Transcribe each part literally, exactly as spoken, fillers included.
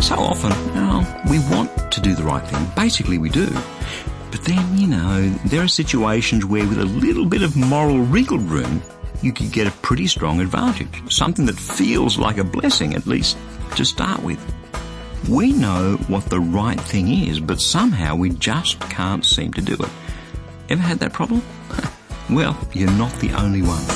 So often, well, we want to do the right thing. Basically, we do. But then, you know, there are situations where with a little bit of moral wriggle room, you could get a pretty strong advantage. Something that feels like a blessing, at least to start with. We know what the right thing is, but somehow we just can't seem to do it. Ever had that problem? Well, you're not the only one.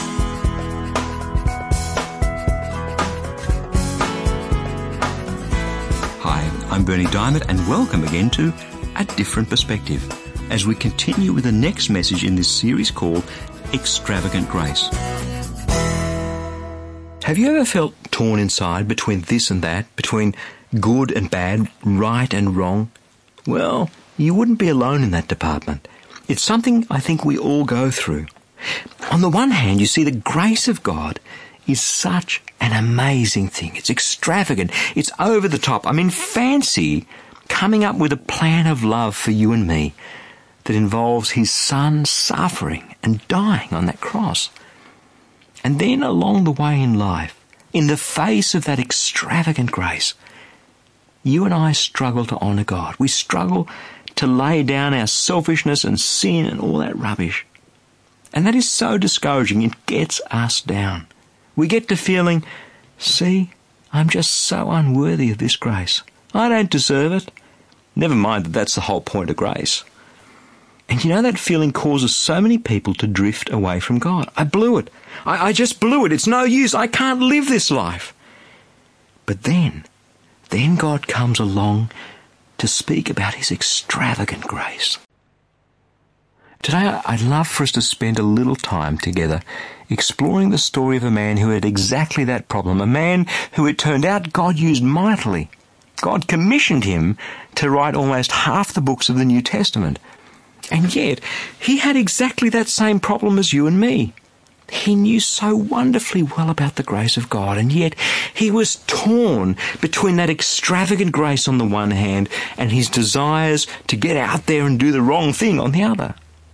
Hi, I'm Berni Dymet, and welcome again to A Different Perspective, as we continue with the next message in this series called Extravagant Grace. Have you ever felt torn inside between this and that, between good and bad, right and wrong? Well, you wouldn't be alone in that department. It's something I think we all go through. On the one hand, you see the grace of God is such an amazing thing. It's extravagant. It's over the top. I mean, fancy coming up with a plan of love for you and me that involves his son suffering and dying on that cross. And then along the way in life, in the face of that extravagant grace, you and I struggle to honour God. We struggle to lay down our selfishness and sin and all that rubbish. And that is so discouraging. It gets us down. We get to feeling, see, I'm just so unworthy of this grace. I don't deserve it. Never mind that that's the whole point of grace. And you know, that feeling causes so many people to drift away from God. I blew it. I, I just blew it. It's no use. I can't live this life. But then, then God comes along to speak about his extravagant grace. Today, I'd love for us to spend a little time together exploring the story of a man who had exactly that problem, a man who it turned out God used mightily. God commissioned him to write almost half the books of the New Testament. And yet, he had exactly that same problem as you and me. He knew so wonderfully well about the grace of God, and yet he was torn between that extravagant grace on the one hand and his desires to get out there and do the wrong thing on the other.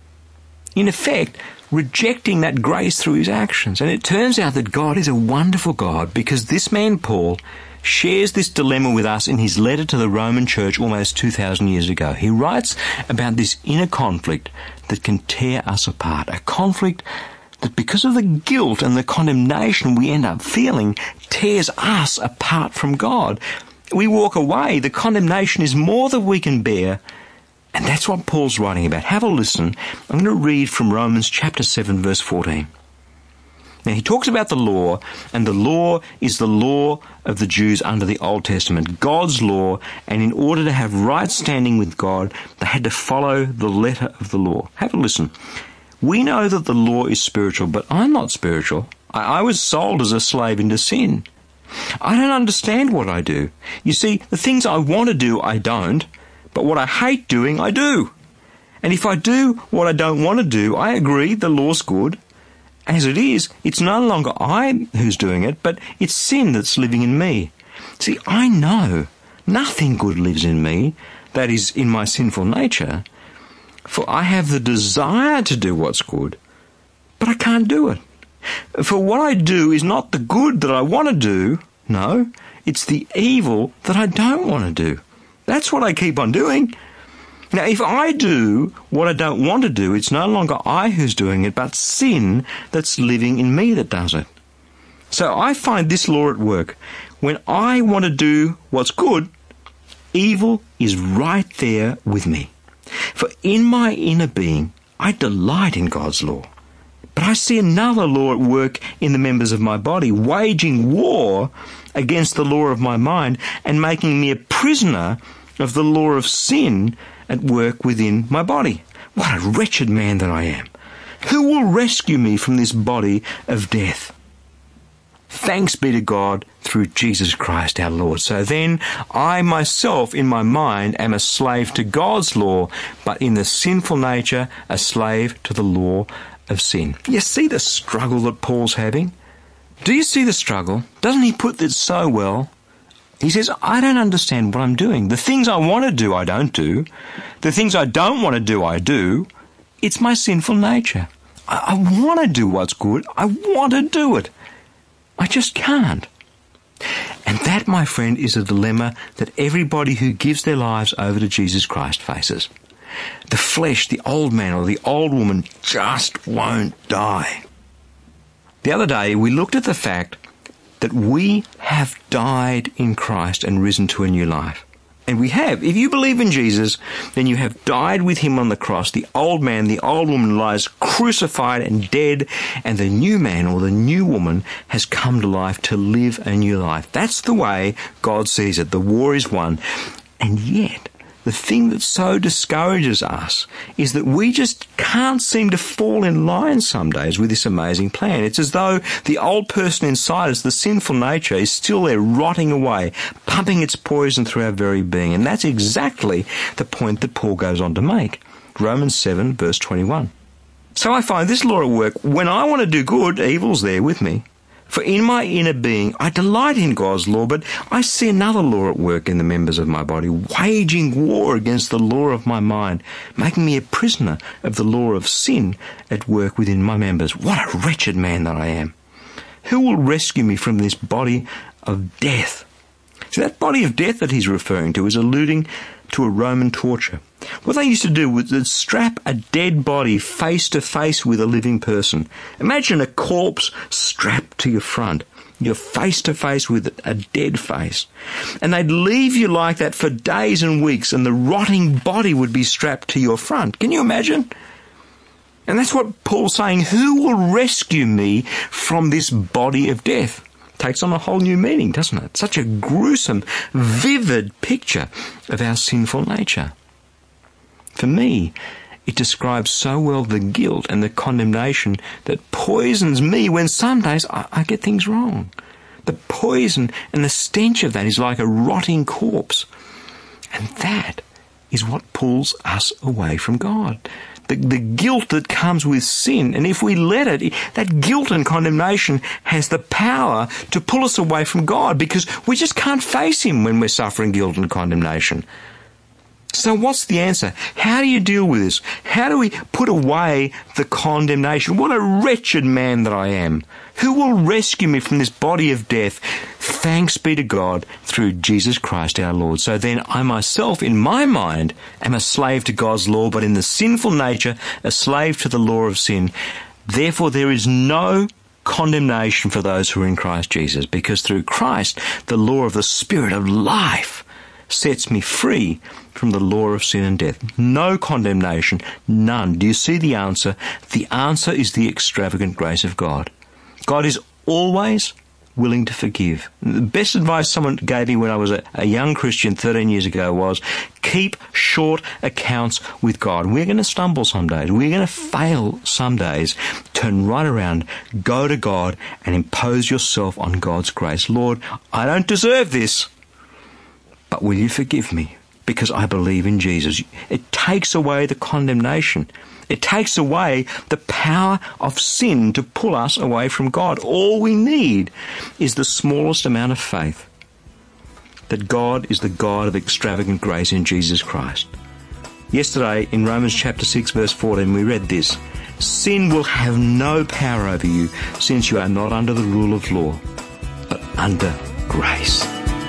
In effect, rejecting that grace through his actions. And it turns out that God is a wonderful God, because this man, Paul, shares this dilemma with us in his letter to the Roman church almost two thousand years ago. He writes about this inner conflict that can tear us apart, a conflict that, because of the guilt and the condemnation we end up feeling, tears us apart from God. We walk away. The condemnation is more than we can bear. And that's what Paul's writing about. Have a listen. I'm going to read from Romans chapter seven, verse fourteen. Now, he talks about the law, and the law is the law of the Jews under the Old Testament, God's law, and in order to have right standing with God, they had to follow the letter of the law. Have a listen. We know that the law is spiritual, but I'm not spiritual. I, I was sold as a slave into sin. I don't understand what I do. You see, the things I want to do, I don't, but what I hate doing, I do. And if I do what I don't want to do, I agree, the law's good. As it is, it's no longer I who's doing it, but it's sin that's living in me. See, I know nothing good lives in me, that is, in my sinful nature, for I have the desire to do what's good, but I can't do it. For what I do is not the good that I want to do, no, it's the evil that I don't want to do. That's what I keep on doing. Now, if I do what I don't want to do, it's no longer I who's doing it, but sin that's living in me that does it. So I find this law at work. When I want to do what's good, evil is right there with me. For in my inner being, I delight in God's law. But I see another law at work in the members of my body, waging war against the law of my mind and making me a prisoner of the law of sin at work within my body. What a wretched man that I am. Who will rescue me from this body of death? Thanks be to God through Jesus Christ our Lord. So then, I myself in my mind am a slave to God's law, but in the sinful nature a slave to the law of sin. You see the struggle that Paul's having? Do you see the struggle? Doesn't he put this so well? He says, I don't understand what I'm doing. The things I want to do, I don't do. The things I don't want to do, I do. It's my sinful nature. I, I want to do what's good. I want to do it. I just can't. And that, my friend, is a dilemma that everybody who gives their lives over to Jesus Christ faces. The flesh, the old man or the old woman just won't die. The other day we looked at the fact that we have died in Christ and risen to a new life. And we have. If you believe in Jesus, then you have died with him on the cross. The old man, the old woman lies crucified and dead, and the new man or the new woman has come to life to live a new life. That's the way God sees it. The war is won. And yet, the thing that so discourages us is that we just can't seem to fall in line some days with this amazing plan. It's as though the old person inside us, the sinful nature, is still there rotting away, pumping its poison through our very being. And that's exactly the point that Paul goes on to make. Romans seven, verse twenty-one. So I find this law at work. When I want to do good, evil's there with me. For in my inner being, I delight in God's law, but I see another law at work in the members of my body, waging war against the law of my mind, making me a prisoner of the law of sin at work within my members. What a wretched man that I am! Who will rescue me from this body of death? So that body of death that he's referring to is alluding to a Roman torture. What they used to do was to strap a dead body face to face with a living person. Imagine a corpse strapped to your front. You're face to face with a dead face. And they'd leave you like that for days and weeks, and the rotting body would be strapped to your front. Can you imagine? And that's what Paul's saying. Who will rescue me from this body of death? Takes on a whole new meaning, doesn't it? Such a gruesome, vivid picture of our sinful nature. For me, it describes so well the guilt and the condemnation that poisons me when some days I, I get things wrong. The poison and the stench of that is like a rotting corpse. And that is what pulls us away from God. The, the guilt that comes with sin, and if we let it, that guilt and condemnation has the power to pull us away from God because we just can't face him when we're suffering guilt and condemnation. So what's the answer? How do you deal with this? How do we put away the condemnation? What a wretched man that I am. Who will rescue me from this body of death? Thanks be to God through Jesus Christ our Lord. So then I myself, in my mind, am a slave to God's law, but in the sinful nature, a slave to the law of sin. Therefore there is no condemnation for those who are in Christ Jesus, because through Christ, the law of the Spirit of life sets me free from the law of sin and death. No condemnation, none. Do you see the answer? The answer is the extravagant grace of God. God is always willing to forgive. The best advice someone gave me when I was a, a young Christian thirteen years ago was, keep short accounts with God. We're going to stumble some days. We're going to fail some days. Turn right around, go to God and impose yourself on God's grace. Lord, I don't deserve this, but will you forgive me? Because I believe in Jesus. It takes away the condemnation. It takes away the power of sin to pull us away from God. All we need is the smallest amount of faith that God is the God of extravagant grace in Jesus Christ. Yesterday in Romans chapter six verse fourteen we read this: sin will have no power over you, since you are not under the rule of law, but under grace.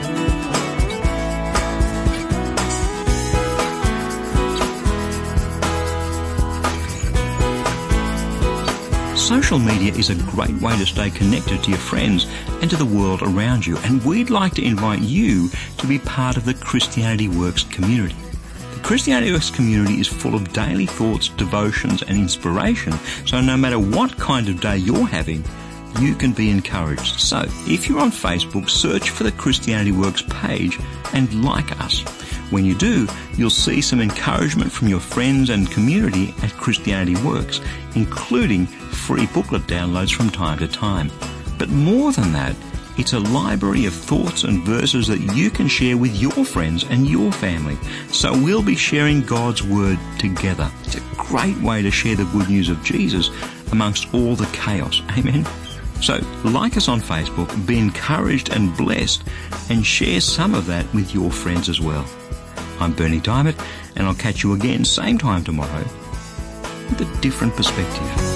Social media is a great way to stay connected to your friends and to the world around you, and we'd like to invite you to be part of the Christianity Works community. The Christianity Works community is full of daily thoughts, devotions and inspiration, so no matter what kind of day you're having, you can be encouraged. So if you're on Facebook, search for the Christianity Works page and like us. When you do, you'll see some encouragement from your friends and community at Christianity Works, including free booklet downloads from time to time. But more than that, it's a library of thoughts and verses that you can share with your friends and your family. So we'll be sharing God's Word together. It's a great way to share the good news of Jesus amongst all the chaos. Amen? So like us on Facebook, be encouraged and blessed, and share some of that with your friends as well. I'm Bernie Diamond, and I'll catch you again same time tomorrow with a different perspective.